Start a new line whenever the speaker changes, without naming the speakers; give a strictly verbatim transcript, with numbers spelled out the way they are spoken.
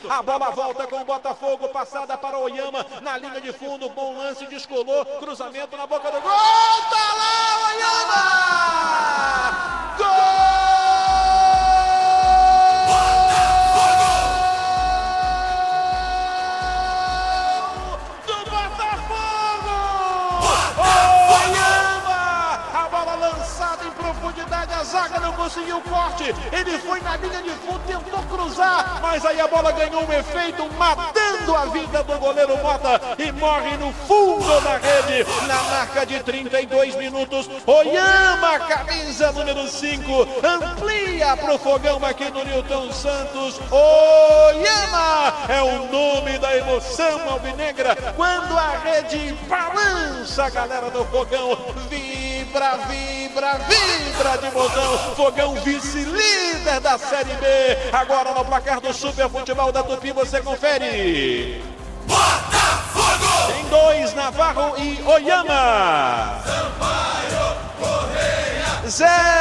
A bola volta com o Botafogo, passada para o Oyama, na linha de fundo, bom lance, descolou, cruzamento na boca do gol, tá lá o Oyama! Gol! A zaga não conseguiu o corte, ele foi na linha de fundo, tentou cruzar, mas aí a bola ganhou um efeito, matando a vida do goleiro Mota e morre no fundo da rede, na marca de trinta e dois minutos. Oyama, camisa número cinco, amplia pro fogão aqui no Newton Santos. Oyama é o nome da emoção alvinegra, quando a rede balança, a galera do fogão vibra, vibra, vibra de emoção. Fogão vice-líder da Série B. Agora no placar do Super Futebol da Tupi, você confere. Botafogo! Tem dois, Navarro e Oyama. Sampaio Correia. Zé